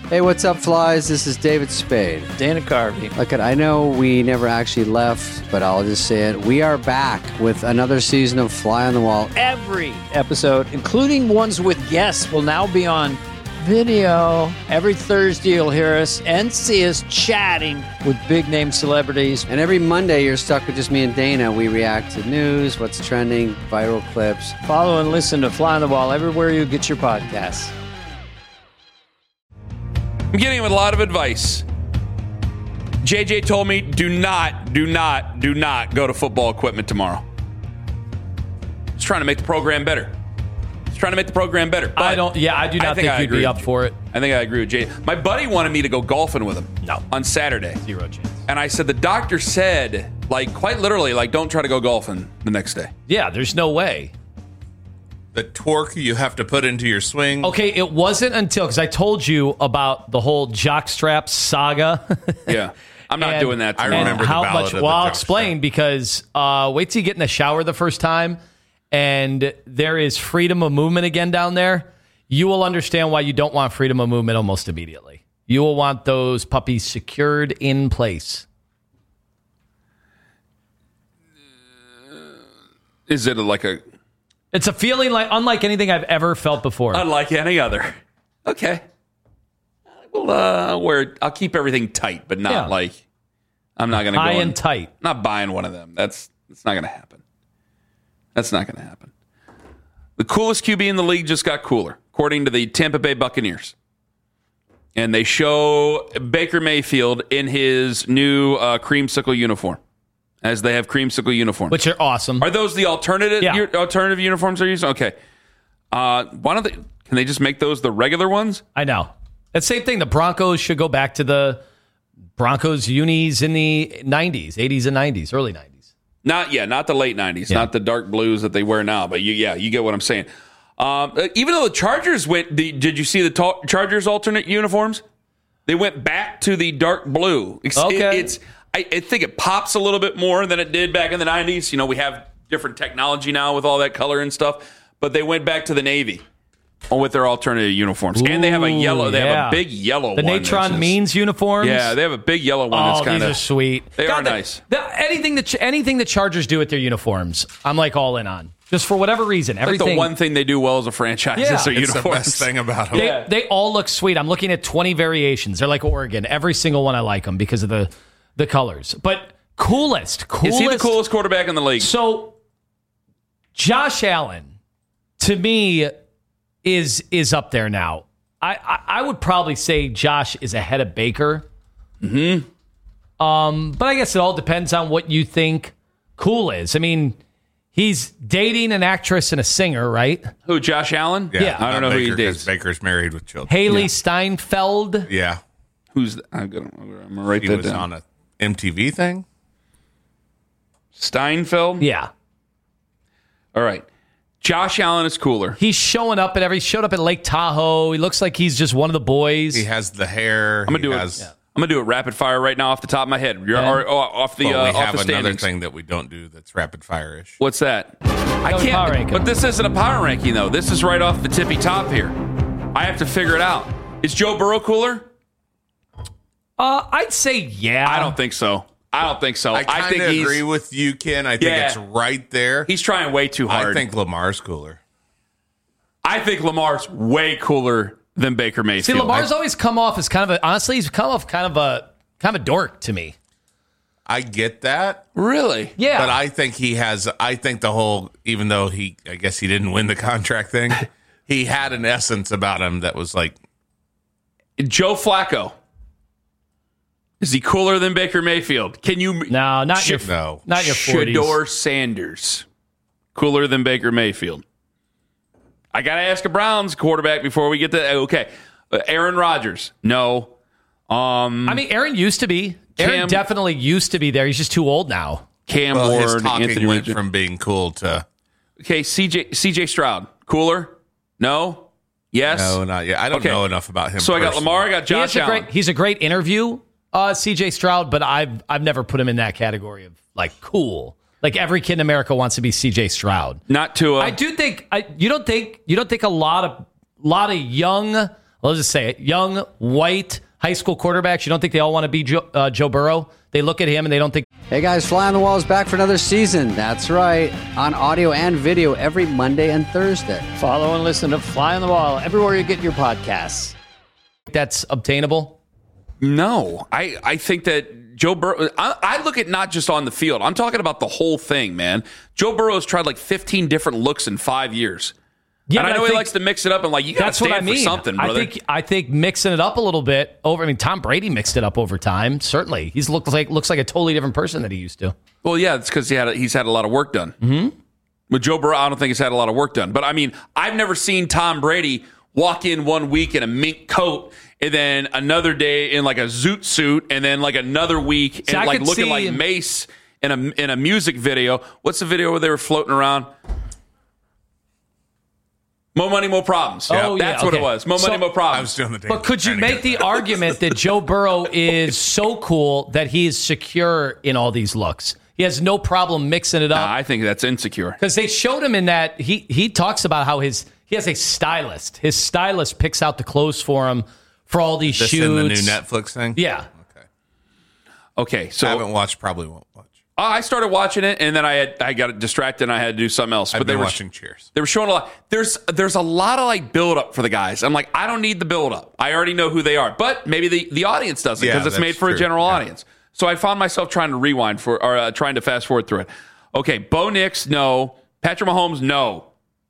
Hey, what's up, flies? This is David Spade. Dana Carvey. Look, I know we never actually left, but I'll just say it. We are back with another season of Fly on the Wall. Every episode, including ones with guests, will now be on video. Every Thursday, you'll hear us and see us chatting with big-name celebrities. And every Monday, you're stuck with just me and Dana. We react to news, what's trending, viral clips. Follow and listen to Fly on the Wall everywhere you get your podcasts. I'm getting him a lot of advice. JJ told me, do not go to football equipment tomorrow. He's trying to make the program better. But I do not think you'd be up for it. I think I agree with JJ. My buddy wanted me to go golfing with him. No. On Saturday. 0 chance. And I said, the doctor said, quite literally, don't try to go golfing the next day. Yeah, there's no way. The torque you have to put into your swing. Okay, it wasn't until, because I told you about the whole jockstrap saga. Yeah. I'm not doing that tomorrow. I remember the how ballad much. of Well, the I'll jockstrap. explain, because wait till you get in the shower the first time, and there is freedom of movement again down there. You will understand why you don't want freedom of movement almost immediately. You will want those puppies secured in place. Is it It's a feeling unlike anything I've ever felt before. unlike any other? Okay. Well, I'll keep everything tight, but not I'm not going to go High and tight. Not buying one of them. That's not going to happen. That's not going to happen. The coolest QB in the league just got cooler, according to the Tampa Bay Buccaneers. And they show Baker Mayfield in his new creamsicle uniform, as they have creamsicle uniforms. Which are awesome. Are those the alternative Yeah. alternative uniforms they're using? Okay. Why don't they? Can they just make those the regular ones? I know. That same thing. The Broncos should go back to the Broncos unis in the 90s, 80s and 90s, early 90s. Not the late 90s, not the dark blues that they wear now, but you get what I'm saying. Even though the Chargers did you see the Chargers alternate uniforms? They went back to the dark blue. Okay. I think it pops a little bit more than it did back in the 90s. You know, we have different technology now with all that color and stuff, but they went back to the Navy with their alternative uniforms. And they have a yellow. They have a big yellow the one. Natron Means uniforms. Yeah, they have a big yellow one. That's kind these of are sweet. They are nice. Anything the Chargers do with their uniforms, I'm all in on. Just for whatever reason. Everything. The one thing they do well as a franchise is their It's uniforms. the best thing about them. They all look sweet. I'm looking at 20 variations. They're like Oregon. Every single one I like them because of the colors. But coolest. Is he the coolest quarterback in the league? So Josh Allen, to me, is up there now. I would probably say Josh is ahead of Baker. Mm-hmm. But I guess it all depends on what you think cool is. I mean, he's dating an actress and a singer, right? Who, Josh Allen? Yeah. I don't know who he dates. Baker's married with children. Haley Steinfeld. Yeah. Who's? I'm gonna write He that was down. on a MTV thing. Steinfeld. Yeah. All right. Josh Allen is cooler. He's showing up he showed up at Lake Tahoe. He looks like he's just one of the boys. He has the hair. I'm gonna do it rapid fire right now off the top of my head. Or off the But we off have the another standings. thing that we don't do that's rapid fire-ish. What's that? I Power can't. ranking. But this isn't a power ranking though. This is right off the tippy top here. I have to figure it out. Is Joe Burrow cooler? I'd say yeah. I don't think so. I I think kind of he's agree with you, Ken. I think it's right there. he's trying way too hard. I think Lamar's cooler. I think Lamar's way cooler than Baker Mayfield. See, Lamar's always come off as he's come off kind of a dork to me. I get that. Really? Yeah. But I think the whole, even though I guess he didn't win the contract thing, he had an essence about him that was like. Joe Flacco. Is he cooler than Baker Mayfield? Can you? No, not your 40s. Shedeur Sanders. Cooler than Baker Mayfield. I got to ask a Browns quarterback before we get to. Okay. Aaron Rodgers. No. I mean, Aaron used to be. Aaron definitely used to be there. He's just too old now. Cam Well, his Ward. talking Anthony went Richardson. from being cool to. Okay. CJ Stroud. Cooler? No? Yes? No, not yet. I don't know enough about him. So I got personally. Lamar. I got Josh Allen. He's a great interview, CJ Stroud, but I've never put him in that category of cool. Like every kid in America wants to be CJ Stroud. Not Tua. I do think you don't think a lot of young let's just say it, young, white, high school quarterbacks. You don't think they all want to be Joe Burrow? They look at him and they don't think. Hey guys, Fly on the Wall is back for another season. That's right. On audio and video every Monday and Thursday. Follow and listen to Fly on the Wall everywhere you get your podcasts. That's obtainable? No. I think that Joe Burrow, I look at not just on the field. I'm talking about the whole thing, man. Joe Burrow has tried like 15 different looks in 5 years. Yeah, and I know he likes to mix it up and like, you got to stand for something, brother. I think mixing it up a little bit Tom Brady mixed it up over time. Certainly. He's looks like a totally different person than he used to. Well, yeah, it's because he's had a lot of work done. Mm-hmm. With Joe Burrow, I don't think he's had a lot of work done. But I mean, I've never seen Tom Brady walk in 1 week in a mink coat and then another day in like a zoot suit and then like another week and like looking like Mace in a music video. What's the video where they were floating around? More money, more problems. Oh, That's yeah, what okay. it was. More money, more problems. I was doing the thing. But could you make the argument that Joe Burrow is so cool that he is secure in all these looks? He has no problem mixing it up. I think that's insecure. Because they showed him in that he talks about how he has a stylist. His stylist picks out the clothes for him for all these This shoots. in the new Netflix thing? Yeah. Okay, so I haven't watched, probably won't watch. I started watching it, and then I got distracted, and I had to do something else. I've been watching Cheers. They were showing a lot. There's a lot of like build up for the guys. I'm like, I don't need the build up. I already know who they are. But maybe the audience doesn't because it's that's made for a true. general Yeah. audience. So I found myself trying to rewind trying to fast forward through it. Okay, Bo Nix, no. Patrick Mahomes, no.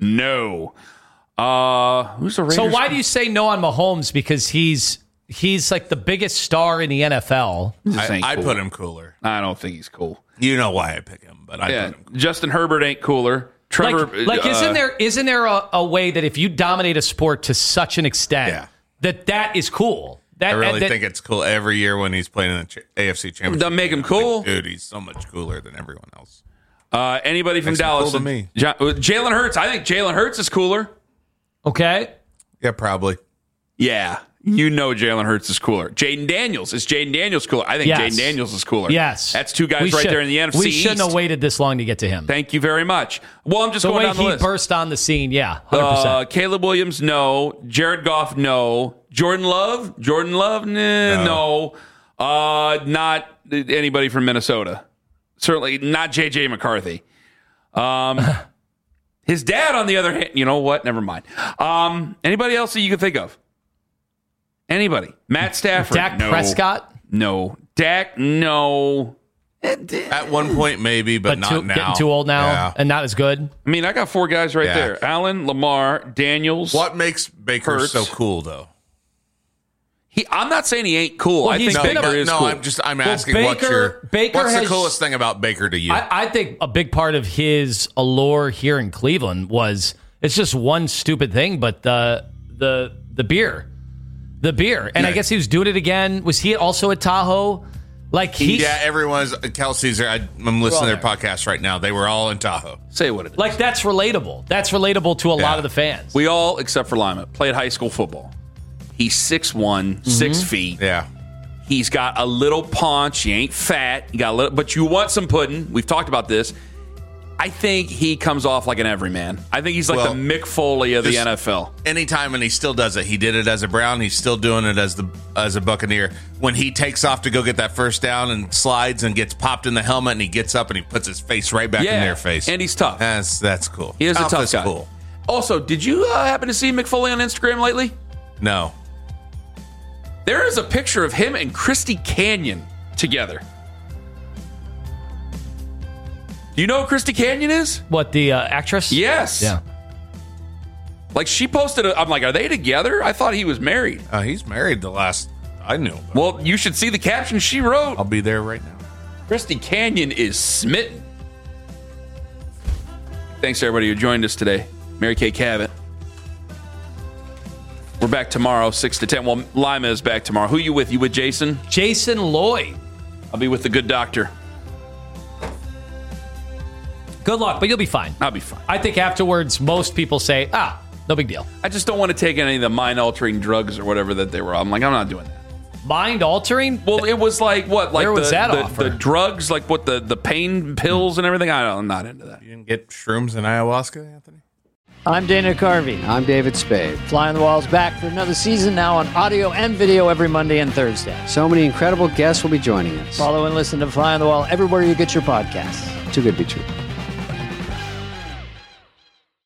Who's the Raiders? So why do you say no on Mahomes? Because he's like the biggest star in the NFL. This ain't I cool. put him cooler. I don't think he's cool. You know why I pick him, but I put him cooler. Justin Herbert ain't cooler. Trevor, isn't there a way that if you dominate a sport to such an extent Yeah. that is cool? I really think it's cool every year when he's playing in the AFC Championship. Doesn't make him cool. Like, dude, he's so much cooler than everyone else. Anybody from Makes him Dallas? cool to me. Jalen Hurts. I think Jalen Hurts is cooler. Okay. Yeah, probably. Yeah. You know Jalen Hurts is cooler. Jaden Daniels. Is Jaden Daniels cooler? I think Yes. Jaden Daniels is cooler. Yes. That's two guys there in the NFC We shouldn't East. have waited this long to get to him. Thank you very much. Well, I'm just The going way down the he list. burst on the scene, 100%. Caleb Williams, no. Jared Goff, no. Jordan Love, no. Not anybody from Minnesota. Certainly not J.J. McCarthy. His dad, on the other hand, you know what? Never mind. Anybody else that you can think of? Anybody? Matt Stafford? Dak No. Prescott? No. Dak? No. At one point, maybe, but not now. Getting too old now Yeah. and not as good. I mean, I got four guys right Yeah. there. Allen, Lamar, Daniels. What makes Baker Hurts. so cool, though? I'm not saying he ain't cool. Well, I think he's been Baker is cool. I'm asking what's Baker the has- coolest thing about Baker to you? I think a big part of his allure here in Cleveland was it's just one stupid thing, but the beer. The beer. And I Yeah. guess he was doing it again. Was he also at Tahoe? Like he everyone's Kelsey's. I'm listening to their podcast right now. They were all in Tahoe. Say what it is. like that's relatable. That's relatable to a lot of the fans. We all, except for Lima, played high school football. He's 6'1", 6 feet. Yeah. He's got a little paunch. He ain't fat. He got a little, but you want some pudding. We've talked about this. I think he comes off like an everyman. I think he's like Well, the Mick Foley of the just- NFL. Anytime, and he still does it. He did it as a Brown. He's still doing it as a Buccaneer. When he takes off to go get that first down and slides and gets popped in the helmet, and he gets up and he puts his face right back in their face. And he's tough. That's cool. He is a tough Is guy. Cool. Also, did you happen to see Mick Foley on Instagram lately? No. There is a picture of him and Christy Canyon together. Do you know who Christy Canyon is? What, the actress? Yes. Yeah. Like she posted, I'm like, are they together? I thought he was married. He's married the last I knew. Well, you should see the caption she wrote. I'll be there right now. Christy Canyon is smitten. Thanks to everybody who joined us today. Mary Kay Cabot. We're back tomorrow, 6 to 10. Well, Lima is back tomorrow. Who you with? You with Jason? Jason Lloyd. I'll be with the good doctor. Good luck, but you'll be fine. I'll be fine. I think afterwards, most people say, no big deal. I just don't want to take any of the mind-altering drugs or whatever that they were. I'm like, I'm not doing that. Mind altering? Well, it was like what? Like Where was that the offer? drugs, like what the pain pills and everything. I'm not into that. You didn't get shrooms and ayahuasca, Anthony? I'm Dana Carvey. I'm David Spade. Fly on the Wall's back for another season now on audio and video every Monday and Thursday. So many incredible guests will be joining us. Follow and listen to Fly on the Wall everywhere you get your podcasts. Too good to be true.